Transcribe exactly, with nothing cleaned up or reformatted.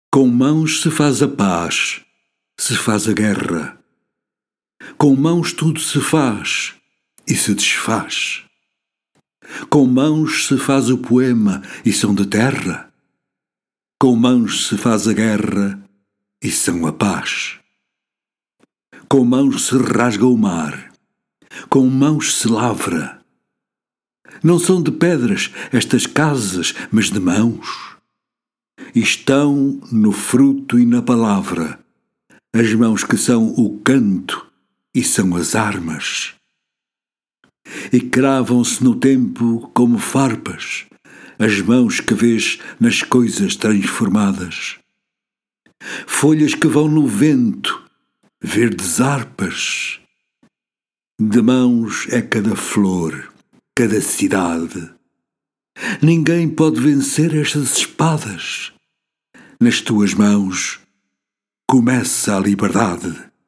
Com mãos se faz a paz, se faz a guerra. Com mãos tudo se faz e se desfaz. Com mãos se faz o poema e são de terra. Com mãos se faz a guerra e são a paz. Com mãos se rasga o mar, com mãos se lavra. Não são de pedras estas casas, mas de mãos. E estão no fruto e na palavra, as mãos que são o canto e são as armas. E cravam-se no tempo como farpas, as mãos que vês nas coisas transformadas. Folhas que vão no vento, verdes harpas. De mãos é cada flor, cada cidade. Ninguém pode vencer estas espadas. Nas tuas mãos começa a liberdade.